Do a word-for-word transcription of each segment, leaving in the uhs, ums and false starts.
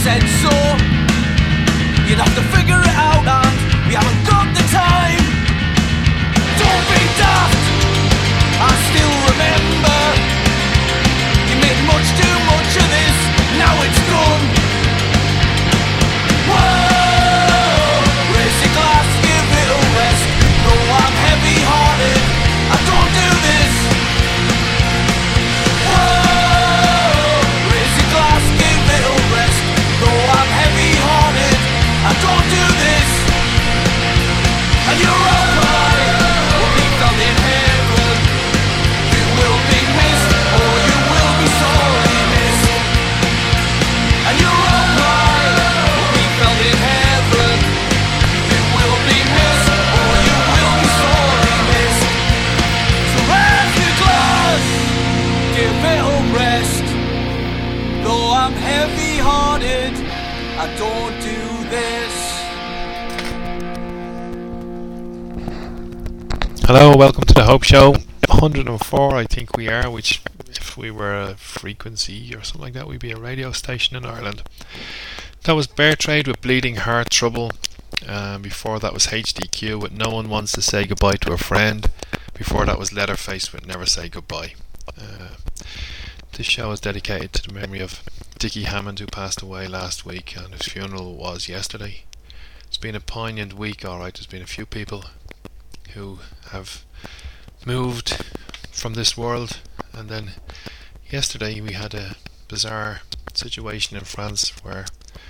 said so. You'd have to figure it out and we haven't got the time. Don't be daft, I still remember. You made much too much of this, now it's done. Whoa, raise your glass, give it a rest. Though I'm heavy hearted, I don't do this. Whoa, raise your glass, give it a rest. Though I'm heavy hearted, I don't do this. And you're alright, we'll be found in heaven. You will be missed, or you will be sorely missed. And you're alright, we'll be found in heaven. You will be missed, or you will be sorely missed. So raise your glass, give it a rest. Though I'm heavy-hearted, I don't do this. Hello, welcome to the Hope Show. one hundred and four, I think we are, which if we were a frequency or something like that, we'd be a radio station in Ireland. That was Bear Trade with Bleeding Heart Trouble. Um, before that was H D Q with No One Wants to Say Goodbye to a Friend. Before that was Leatherface with Never Say Goodbye. Uh, this show is dedicated to the memory of Dickie Hammond, who passed away last week, and his funeral was yesterday. It's been a poignant week, alright. There's been a few people who have moved from this world, and then yesterday we had a bizarre situation in France where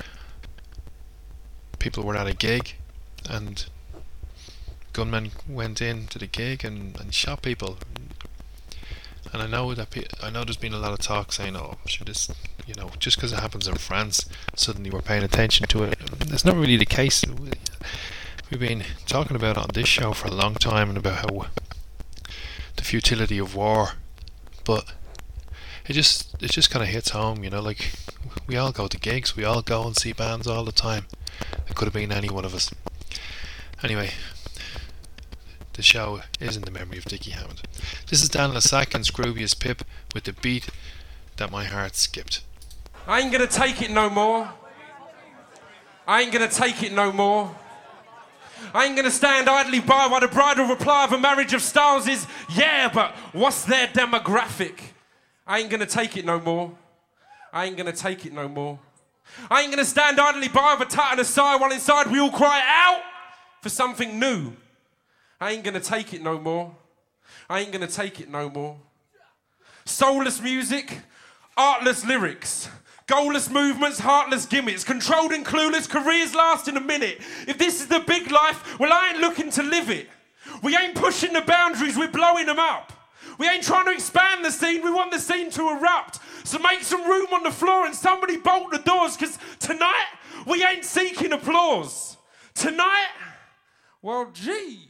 people were at a gig and gunmen went in to the gig and, and shot people. And I know that pe- I know there's been a lot of talk saying, oh, should this, you know, just because it happens in France, suddenly we're paying attention to it. That's not really the case. We've been talking about it on this show for a long time, and about how the futility of war, but it just it just kind of hits home, you know. Like, we all go to gigs, we all go and see bands all the time. It could have been any one of us. Anyway, the show is in the memory of Dickie Hammond. This is Dan Lasac and Scroobius Pip with the beat that my heart skipped. I ain't gonna take it no more. I ain't gonna take it no more. I ain't gonna stand idly by while the bridal reply of a marriage of styles is, yeah, but what's their demographic? I ain't gonna take it no more. I ain't gonna take it no more. I ain't gonna stand idly by with a tat and a sigh while inside we all cry out for something new. I ain't gonna take it no more. I ain't gonna take it no more. Soulless music, artless lyrics, goalless movements, heartless gimmicks, controlled and clueless, careers last in a minute. If this is the big life, well, I ain't looking to live it. We ain't pushing the boundaries, we're blowing them up. We ain't trying to expand the scene, we want the scene to erupt. So make some room on the floor and somebody bolt the doors, because tonight, we ain't seeking applause. Tonight, well, gee.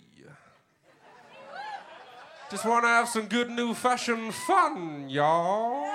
Just want to have some good new-fashioned fun, y'all.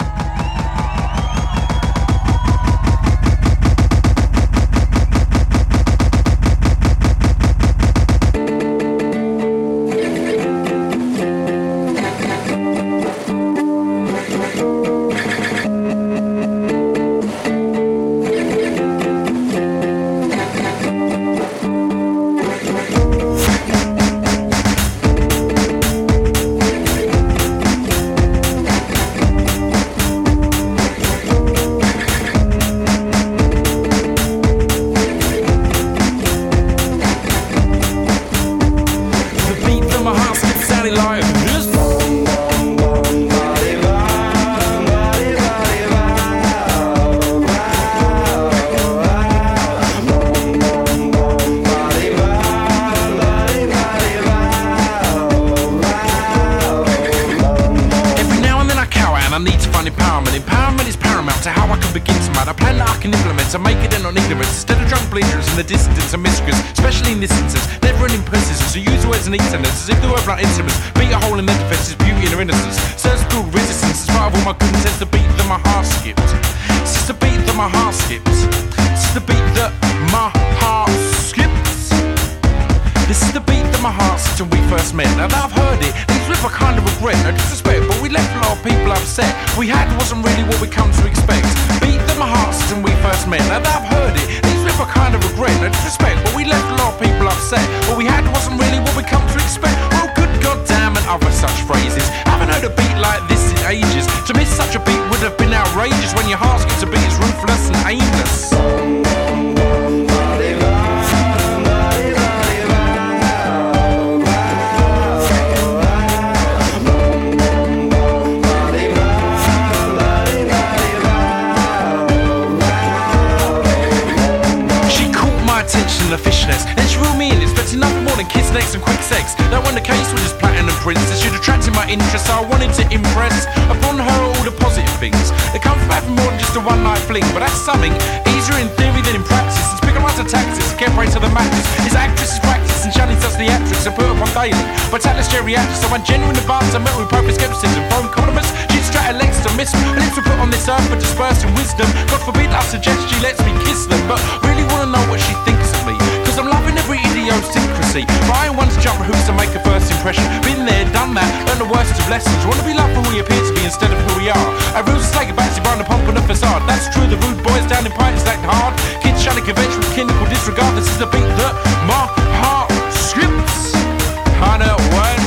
To make it in on ignorance instead of drunk bleeders in the distance and miscreants, especially in this instance, never an impressive. So use words and eat sentences as if they were blunt instruments. Beat a hole in their defences, beauty in their innocence. Serves build resistance, as part of all my good intents. The beat that my heart skipped. It's just the beat that my heart skipped. It's just the beat that my heart skips. This is the beat that my heart since we first met. Now that I've heard it, leaves with a kind of regret, no disrespect, but we left a lot of people upset. We had wasn't really what we come to expect. Beat that my heart since we first met. Now that I've heard it, leaves with a kind of regret, no disrespect, but we left a lot of people upset. What we had wasn't really what we come to expect. Well, good goddamn and other such phrases. Haven't heard a beat like this in ages. To miss such a beat would have been outrageous. When your heart skips a beat, it's ruthless and aimless. The fishnets, then she ruled me in, expecting nothing more than kiss next and quick sex. That wasn't the case with this platinum princess. She'd attracted my interest, so I wanted to impress upon her all the positive things that come from having more than just a one night fling. But that's something easier in theory than in practice. It's bigger as a tactics, get right to the mattress. His actress is practice and Shani does the actress and put up on daily. But Tatless geriatric, so I'm genuine advance. I met with appropriate skepticism, phone compliments. She'd strut her legs to miss her lips were put on this earth for dispersing wisdom. God forbid I suggest she lets me kiss them, but really wanna know what she thinks of me. I'm loving every idiosyncrasy. But I ain't one to jump hoops to make a first impression. Been there, done that, learned the worst of lessons. Wanna be loved for who we appear to be instead of who we are. Our rules are taken back to behind the pump and the facade. That's true, the rude boys down in Pines act hard. Kids shunning convention with clinical disregard. This is the beat that my heart skips. Kinda one.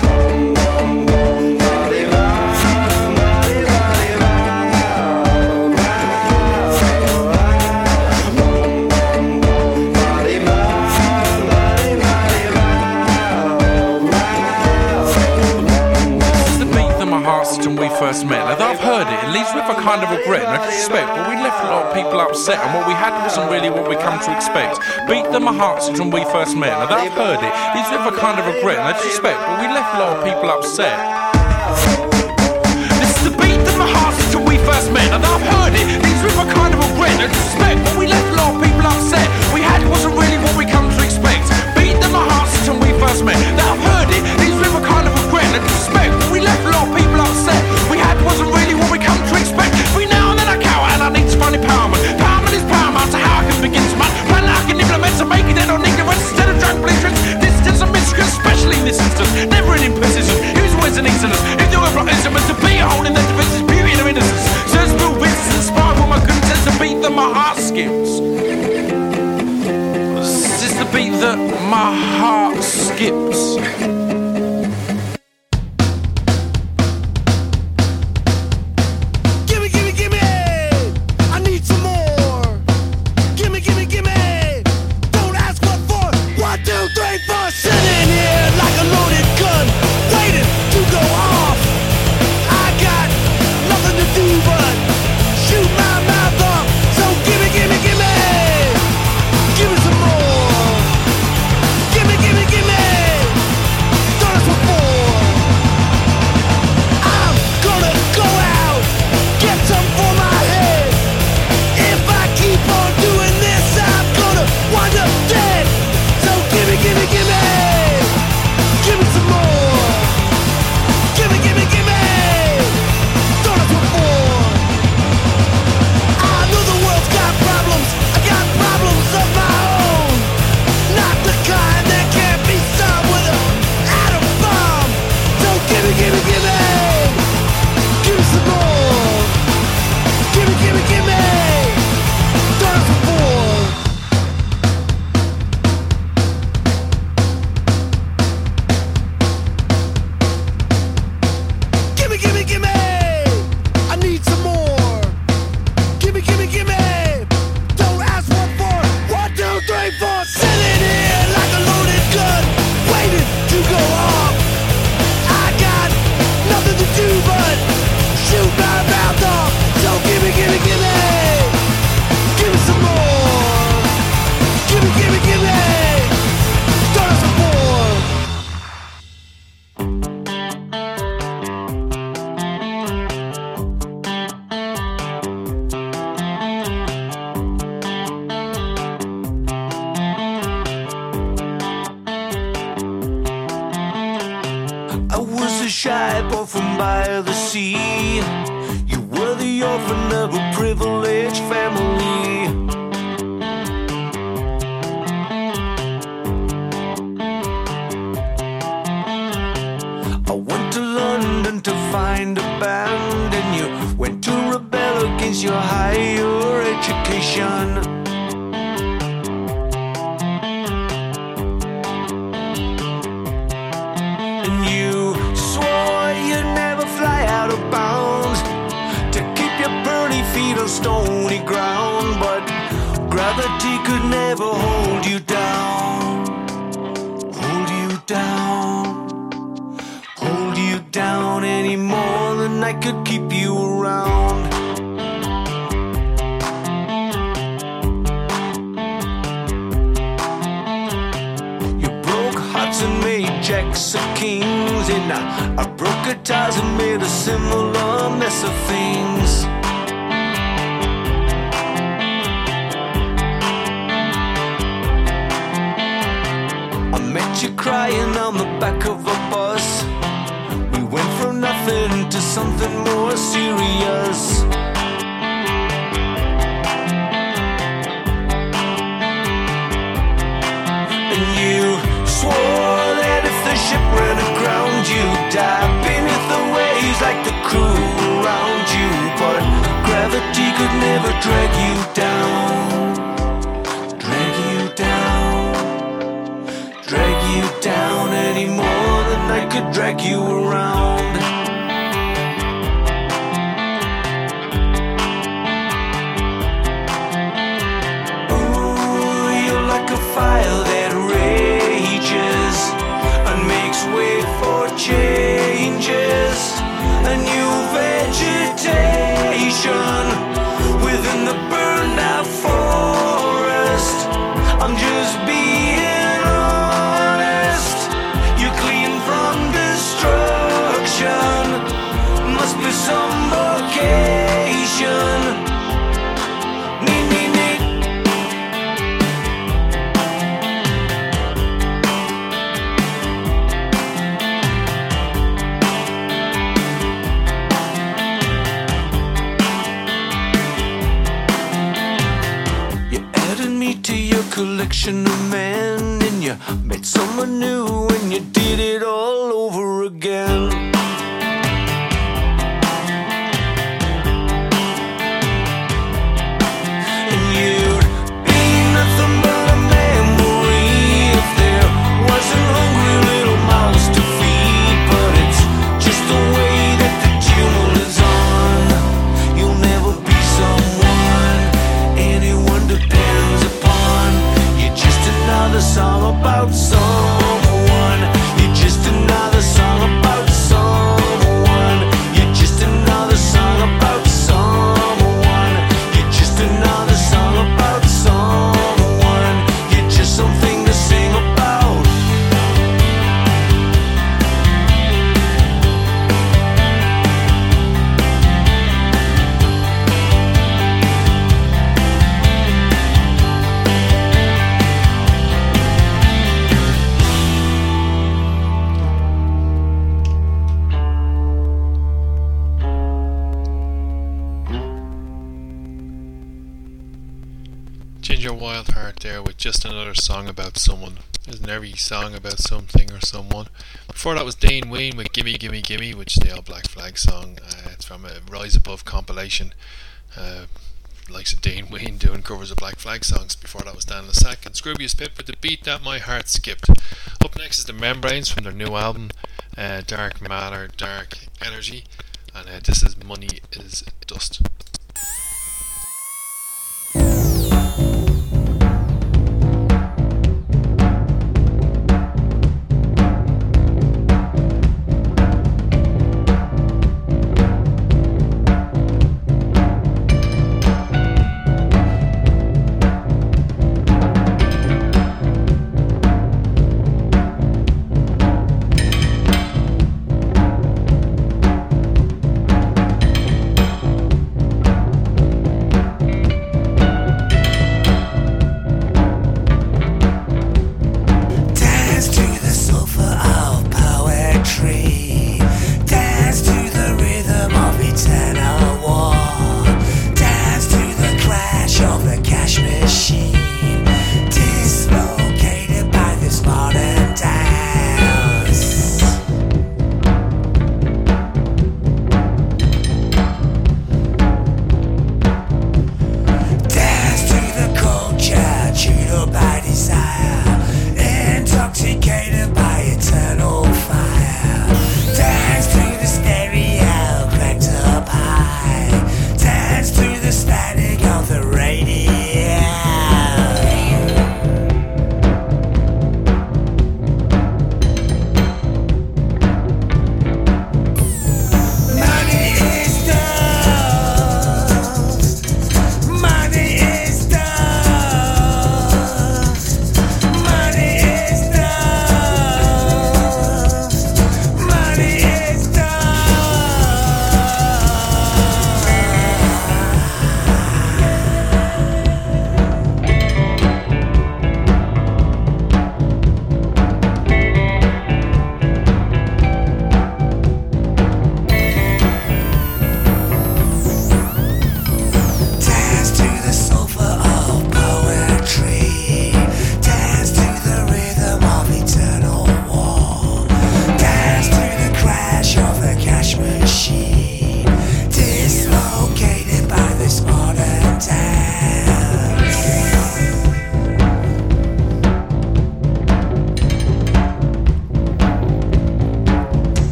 When we first met. Now that I've heard it, it leaves with a kind of regret, no disrespect, but we left a lot of people upset, and what we had wasn't really what we come to expect. Beat that my heart since when we first met. Now that I've heard it, it leaves with a kind of regret, no disrespect, but we left a lot of people upset. This is the beat that my heart since when we first met. Now that I've heard it, it leaves with a kind of regret, no disrespect, but we left a lot of people upset. We had wasn't really what we come to expect. Beat that my heart since when we first met. Now I've heard it, it leaves with a kind of regret, no disrespect, but we left a lot of people upset. We had wasn't really what we come to expect. We now and then I cower and I need to find empowerment. Empowerment is paramount to how I can begin to man. Plan I can implement to make it in on ignorance instead of drunk belligerence. Distance and miscreants, especially in this instance. Never an imprecision. Who's words and incidents? If there were block instruments to be a hole in their defenses, beauty and their innocence. Sensible witness inspired for my good sense to beat that my heart skips. This is the beat that my heart skips. shy boy from by the sea. You were the orphan of a privileged family. joined a band and you went to rebel against your higher education. And you swore you'd never fly out of bounds to keep your burning feet on stony ground, but gravity could never hold you down, hold you down, hold you down any more than I could keep you around. You broke hearts and made jacks of kings, and I, I broke guitars and made a similar mess of things. You crying on the back of a bus. We went from nothing to something more serious. And you swore that if the ship ran aground, you'd die beneath the waves like the crew around you. But gravity could never drag you down, drag you down, drag you down any more than I could drag you around. Ooh, you're like a fire that rages and makes way for changes. A new vegetation within the burned out forest. I'm just being must be some vocation. Nee, nee, nee. You added me to your collection of men, and you met someone new, and you did it all over again. Song about someone. You're just another song about someone. You're just another song about someone. You're just another song about someone. You're just something to sing about. Ginger Wildheart there with Just Another Song About Someone. Isn't every song about something or someone? Before that was Dane Wayne with Gimme Gimme Gimme, which is the All Black Flag song. Uh, it's from a Rise Above compilation. Uh, likes of Dane Wayne doing covers of Black Flag songs. Before that was Dan Lasac and Scroobius Pip with The Beat That My Heart Skipped. Up next is the Membranes from their new album, uh, Dark Matter, Dark Energy. And uh, this is Money Is Dust.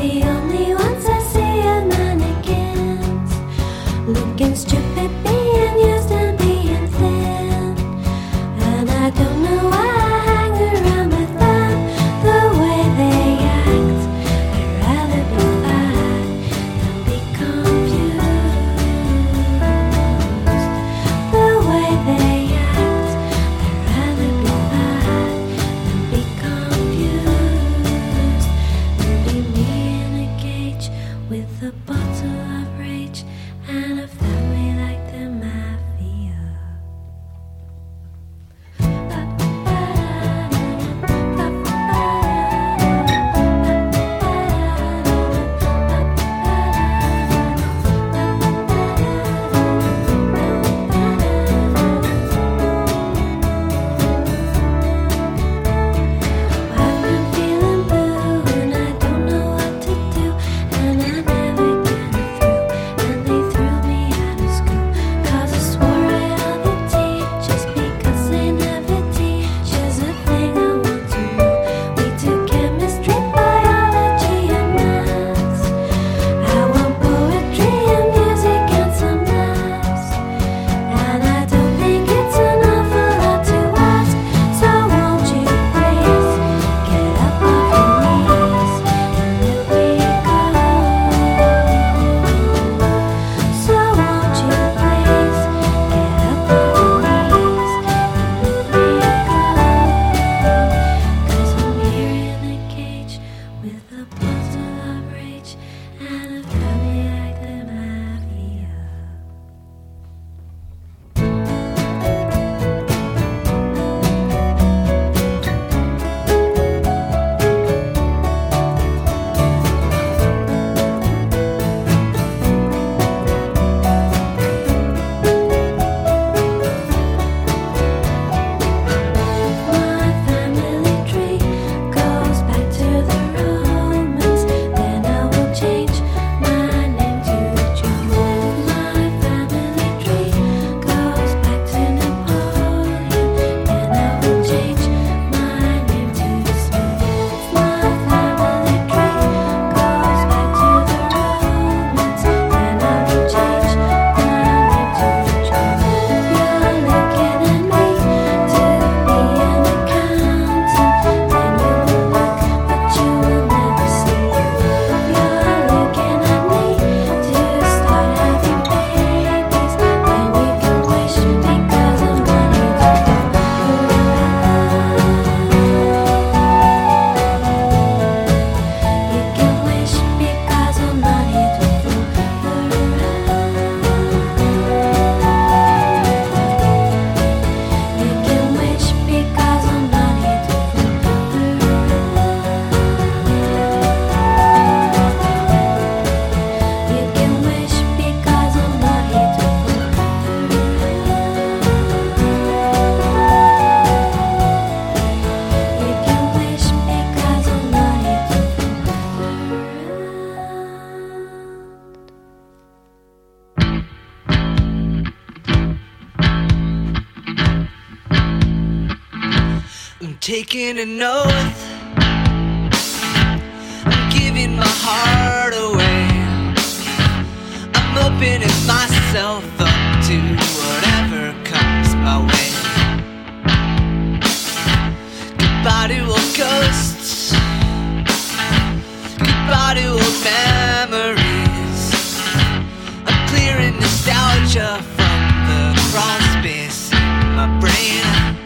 The only ones I see are mannequins, looking stupid, being used and being thin. And I don't know why I hang around with them. The way they act, I'd rather be fat than be confused. The way they act, I'd rather be fat than be confused. And be me in a cage with a bottle of rage and a family like the mafia. I've been feeling blue and I don't know what to do, and I never get it through. And they threw me out of school 'cause I swore at all the teachers because they never teach us a thing I want to know. We do chemistry, biology, and maths. I want poetry and music and some laughs. And I don't think it's an awful lot to ask. So won't you please get up off your knees and let me go? So won't you please get up off your knees and let me go? 'Cause I'm here in a cage with a bottle of rage and a family like the mafia. My family tree goes back to the Romans, then I will change my name to John. My family tree goes back to Napoleon, then I will change my name to Smith. My family tree goes back to the Romans, then I will change my name to John. You're looking at me to be an accountant, then you will look, but you will never see. You're looking at me to start having babies, then you can wish because I'm money to You can wish because I'm money to You can wish because I'm money to You can wish because I'm money to You can wish because I'm money to I'm taking an oath. I'm giving my heart away. I'm opening myself up to whatever comes my way. Goodbye to old ghosts. Goodbye to old memories. I'm clearing nostalgia from the crawl space in my brain,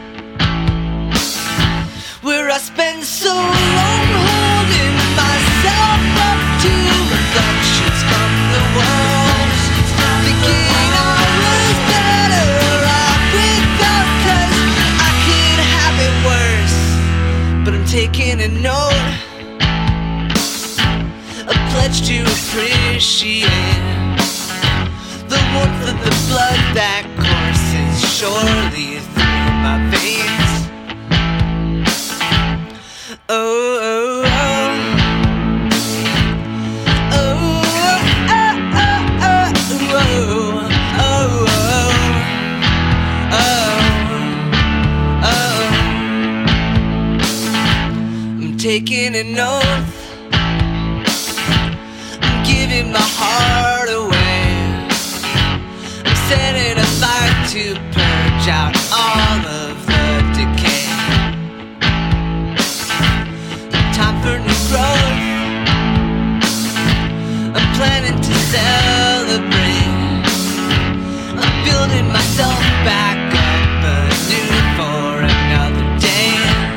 where I spend so long holding myself up to reflections from the walls, thinking I was better off without, 'cause I could have it worse. But I'm taking a note, a pledge to appreciate the warmth of the blood that courses surely through my veins. Oh, oh, oh. Oh, oh, oh, oh, oh, oh, oh, oh. I'm taking an oath. out all of the decay. Time for new growth. I'm planning to celebrate. I'm building myself back up anew for another day.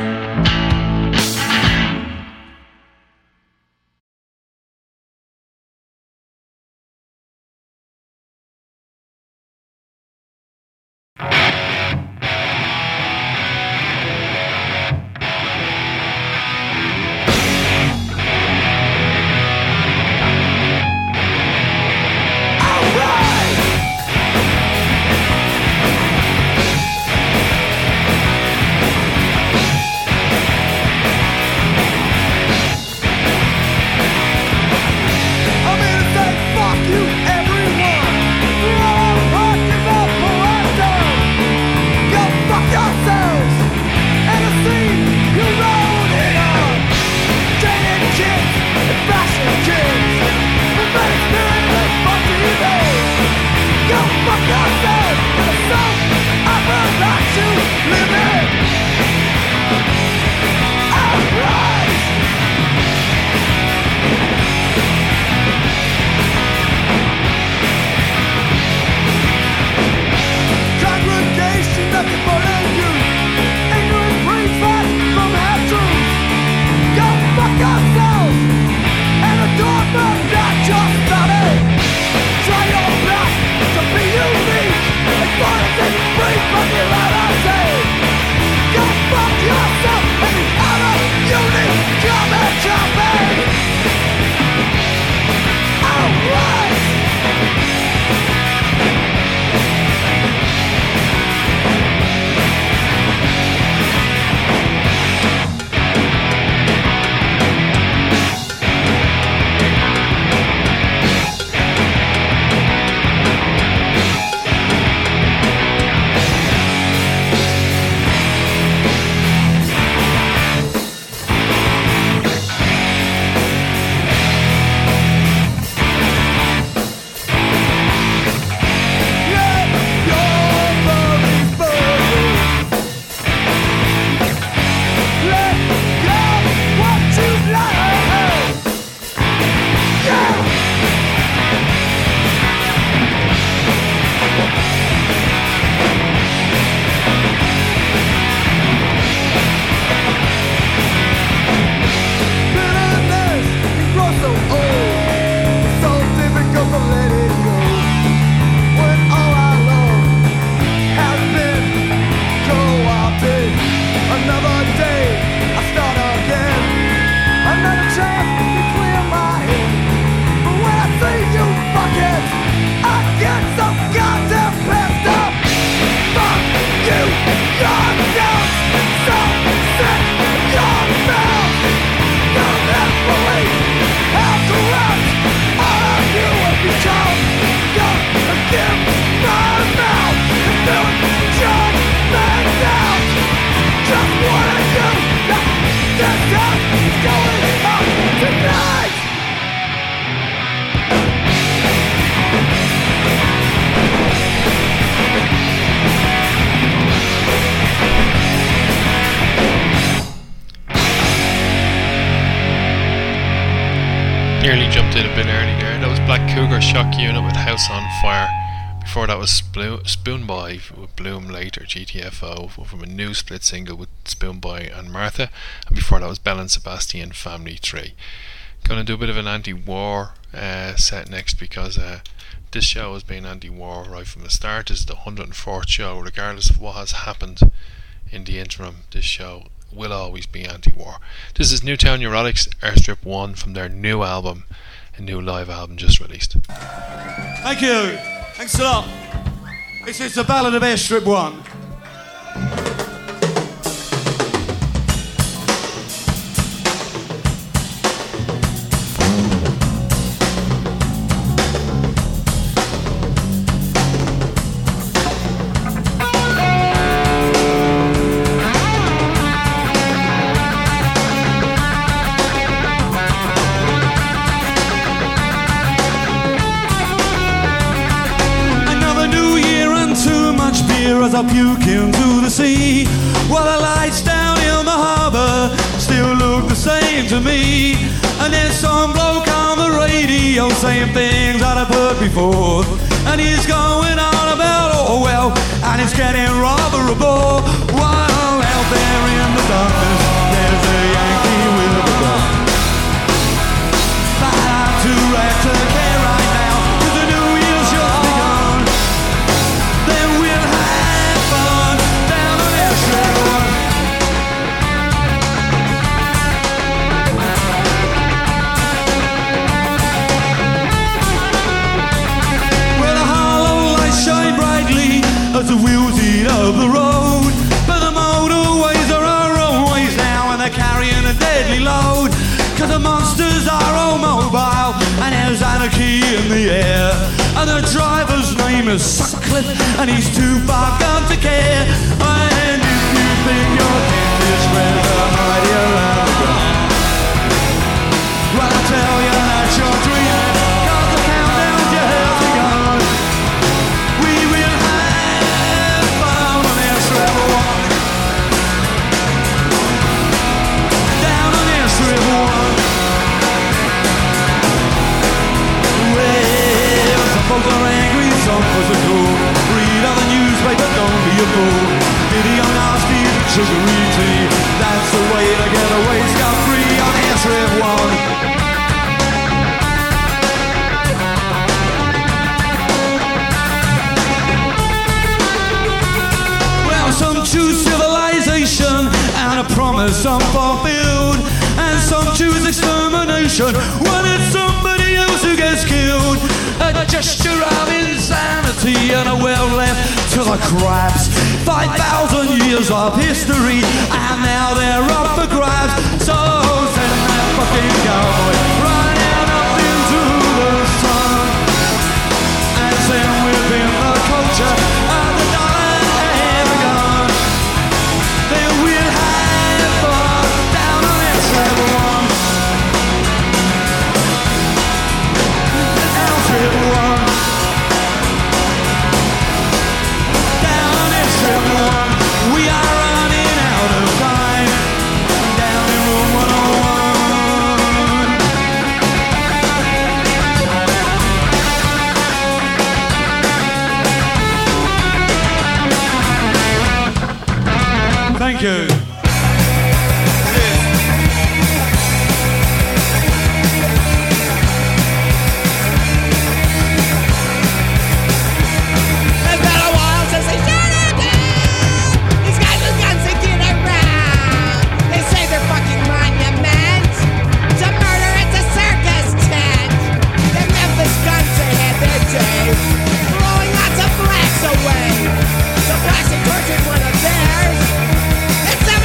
Nearly jumped in a bit early there. That was Black Cougar Shock Unit with House on Fire. Before that was Splo- Spoon Boy with Bloom Later, G T F O, from a new split single with Spoon Boy and Martha. And before that was Bell and Sebastian, Family Tree. Gonna do a bit of an anti-war uh, set next, because uh, this show has been anti-war right from the start. This is the one hundred fourth show. Regardless of what has happened in the interim, this show will always be anti-war. This is Newtown Neurotics, Airstrip one, from their new album, a new live album just released. Thank you. Thanks a lot. This is the Ballad of Airstrip one. Another new year and too much beer. hear as I puke into the sea. While the lights down in the harbour still look the same to me. And there's some bloke on the radio saying things that I've heard before. And he's going on about, oh well, and it's getting rather a bore. While out there in the darkness, there's a Yankee with a gun. But I'm too wrecked to care right now, 'cause the new year's just begun. Then we'll have fun down on Airstrip one. Well, the hollow lights shine brightly as the wheels eat up the road. But the motorways are our own ways now, and they're carrying a deadly load. 'Cause the monsters are all mobile, and there's anarchy in the air. And the driver's name is Sutcliffe, and he's too far gone to care. And if you think your tent is spread hide you around the ground, well, I tell you that you're dreaming, 'cause the countdown just begun. We will have fun on Airstrip one. Down on Airstrip one. Well, some folks are angry, some folks are cool. Read all the newspaper, don't be a fool. Video nasty, sugary tea. That's the way to get away scot-free on Airstrip one. Well, some choose civilization and a promise unfulfilled, and some choose extermination when it's somebody else who gets killed. A gesture of insanity and a well left to the crabs. Five thousand years of history, and now they're up for grabs. So send that fucking cowboy running up into the sun, and send within the culture of the dollar and the gun. Then we'll have fun down on Airstrip one. Airstrip one. Down on Airstrip one. We are running out of time. Down in room one oh one. Thank you. It's been a while since they shut it down. These guys with guns, they get around. They say they're fucking monuments. To murder, it's a circus tent. The Memphis guns, they had their day, throwing lots of blacks away. The blacks had tortured one of theirs. It's a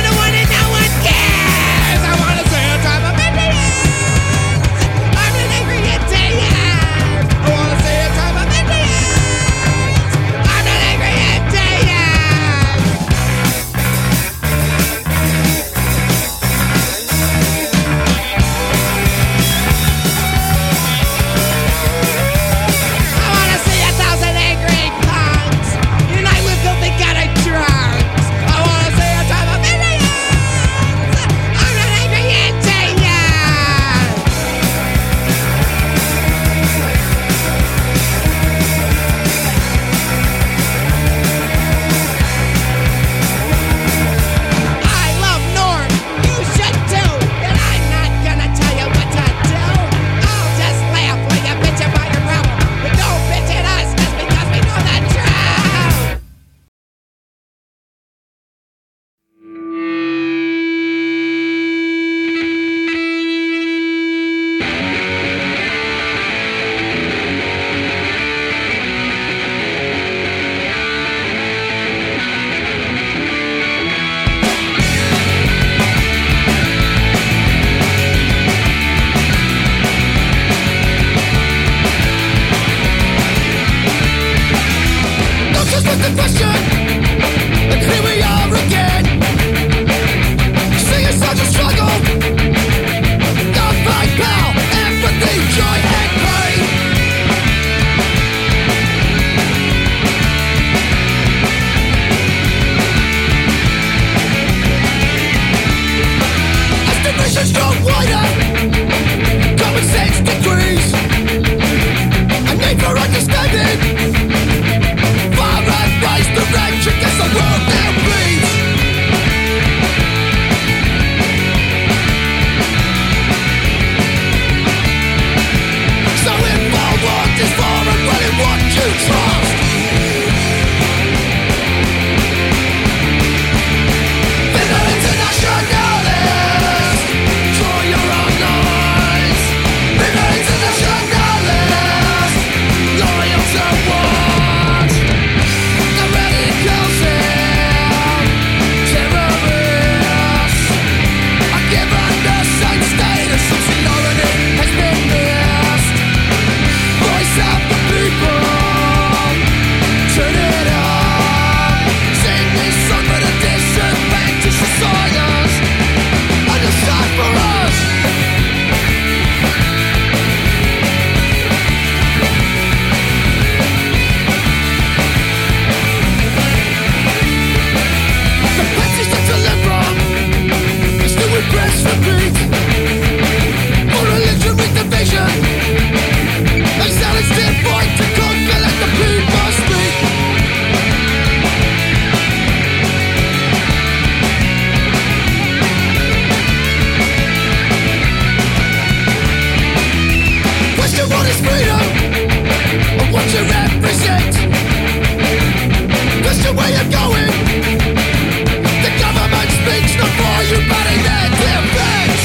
you want is freedom of what you represent. That's the way you're going. The government speaks before you body their defense.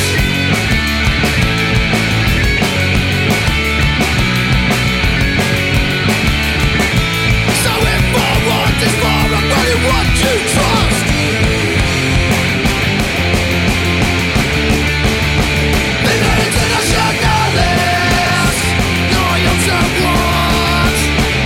So if I want is for I'm really what you trust. The internationalists, loyal to what?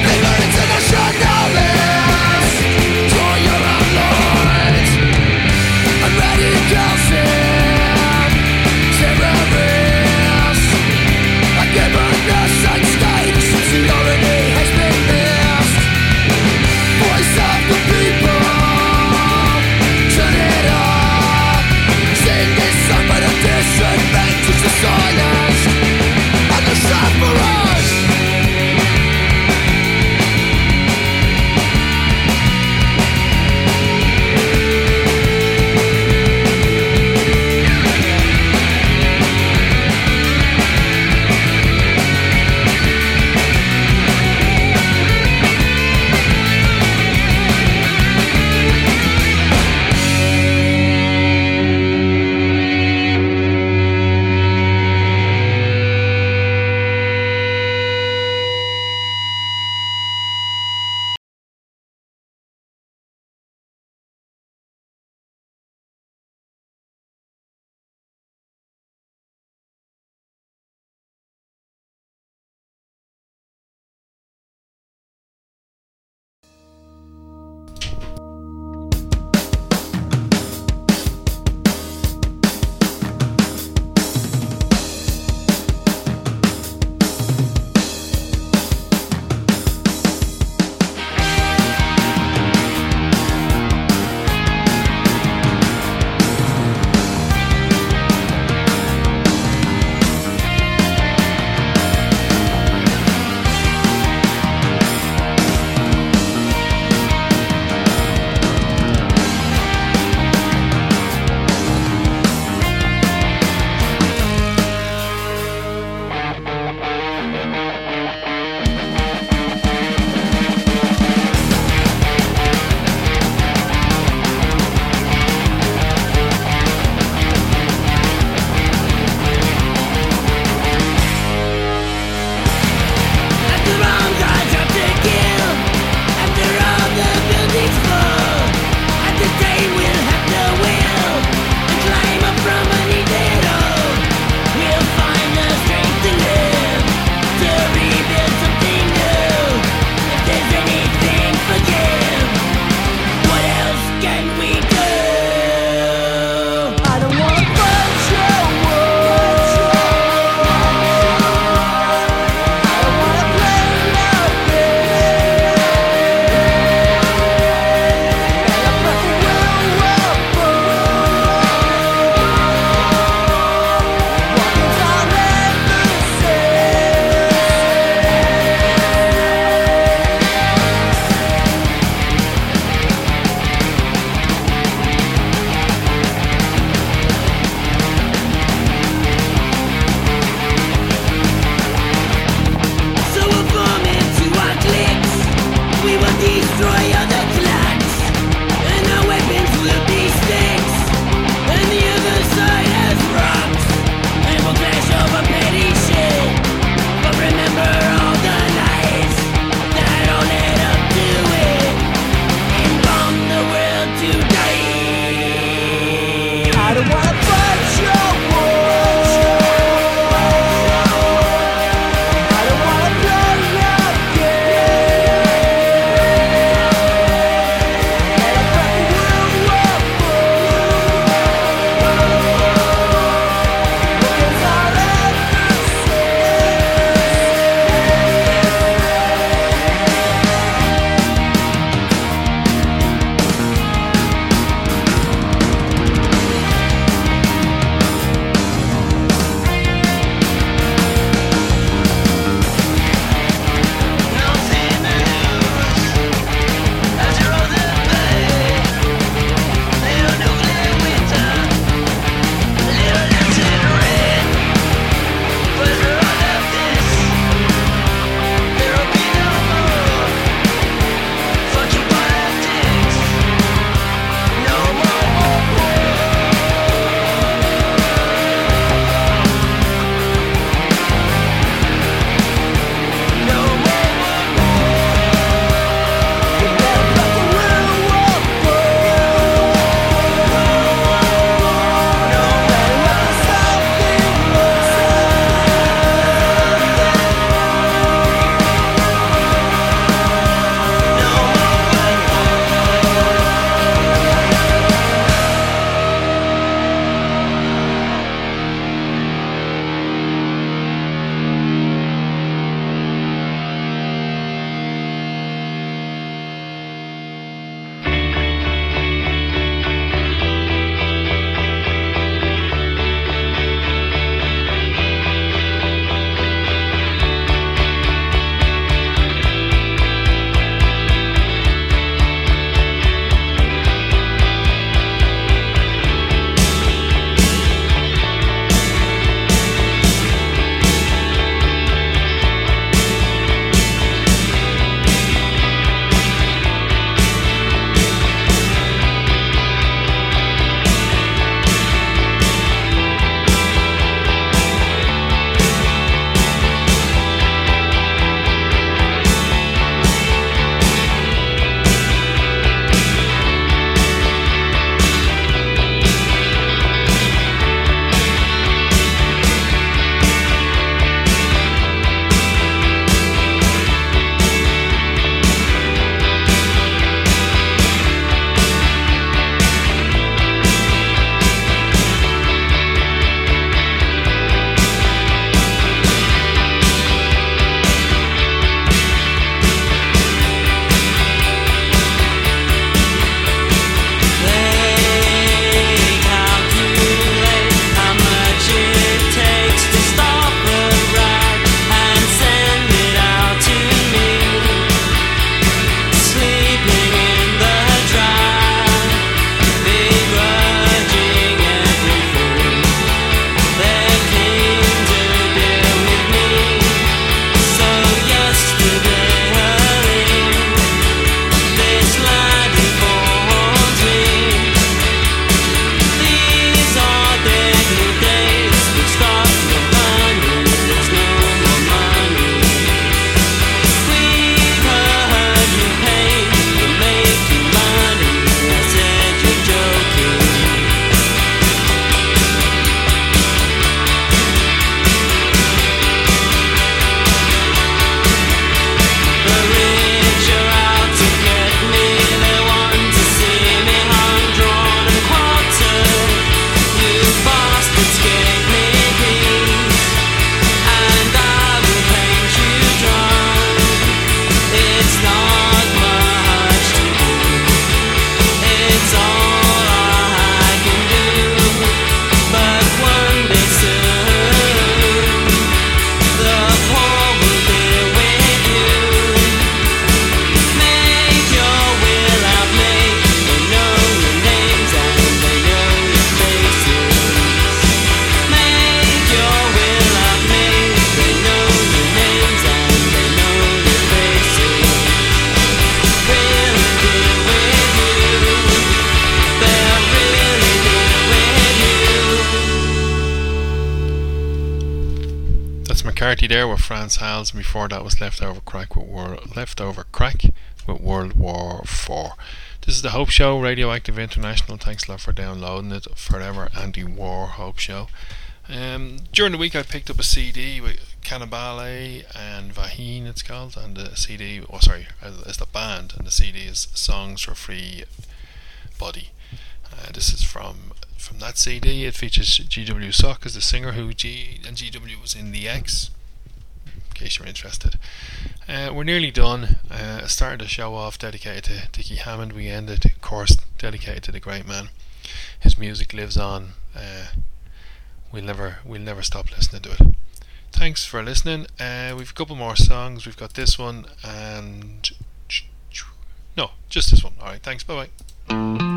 Party there with Franz Hals, and before that was Leftover Crack with World Leftover Crack with World War Four. This is the Hope Show, Radioactive International. Thanks a lot for downloading it. Forever Anti-War Hope Show. Um, during the week I picked up a C D with Cannibale and Vaheen, it's called, and the C D, oh sorry, it's the band, and the C D is Songs for Free Body. Uh, this is from from that C D. It features G W Sock as the singer, who G and G W was in The X, in case you're interested. Uh, we're nearly done. Uh, I started the show off dedicated to Dickie Hammond. We ended, of course, dedicated to the great man. His music lives on. Uh, we'll never we'll never stop listening to it. Thanks for listening. Uh, we've a couple more songs. We've got this one and no, just this one. All right. Thanks. Bye bye.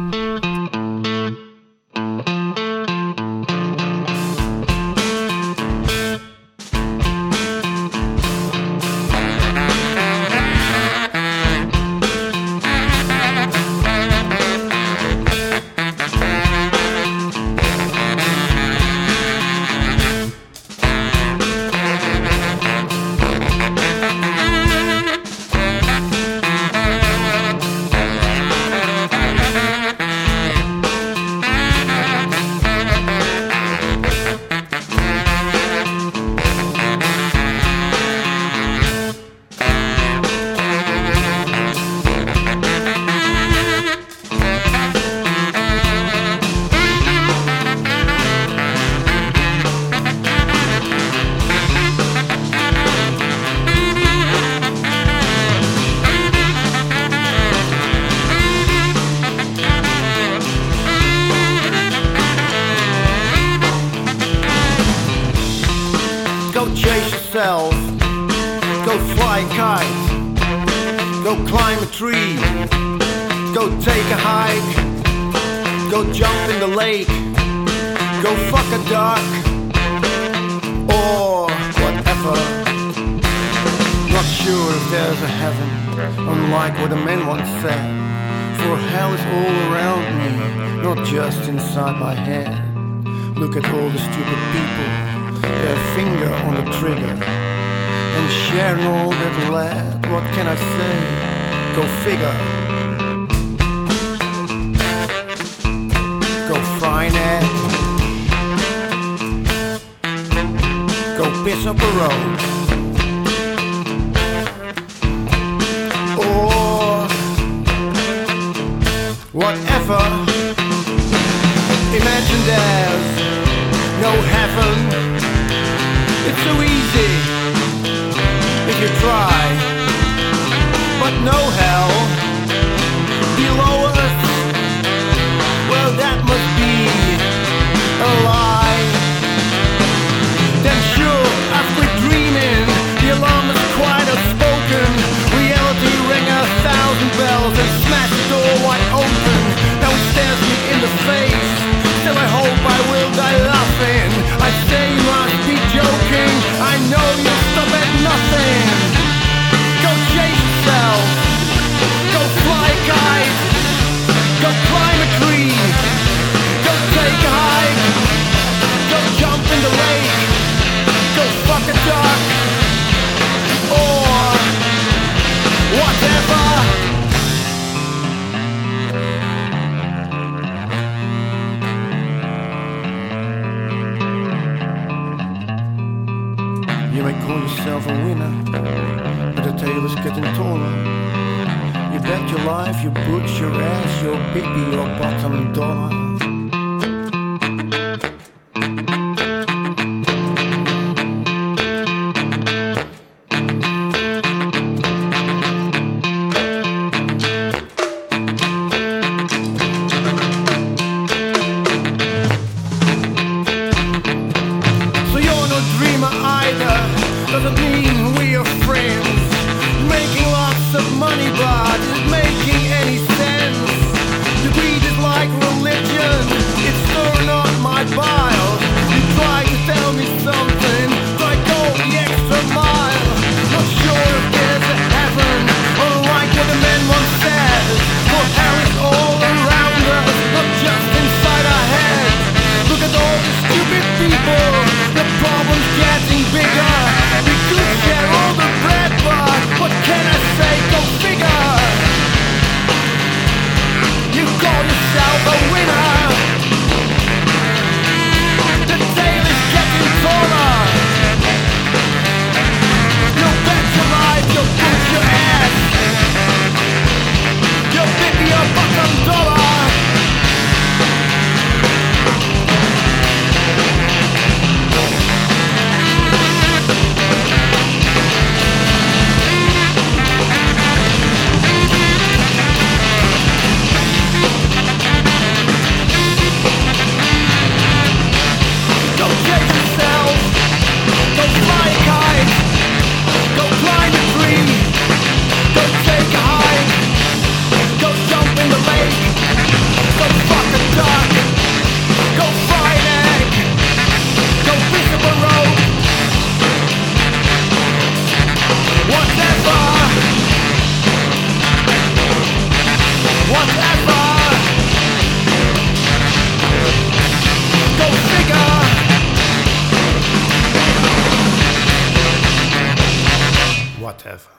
Inside my head, look at all the stupid people, their finger on the trigger, and sharing all that lead. What can I say? Go figure. Go frying it. Go piss up a road. Or whatever. Imagine there's no heaven. It's so easy if you try, but no hell below us. Well, that must be a lie. Then sure, after dreaming, the alarm is quite outspoken. Reality rang a thousand bells and smashed the door wide open. Now it stares me in the face. Still I hope I will die laughing. I say you must be joking. I know you'll stop at nothing. Go chase yourself. Go fly a kite. Go climb a tree. Go take a hike. Go jump in the lake. Go fuck a duck. Or whatever. You may call yourself a winner, but the tale is getting taller. You bet your life, your butch, your ass, your baby, your bottom dollar. Bigger whatever.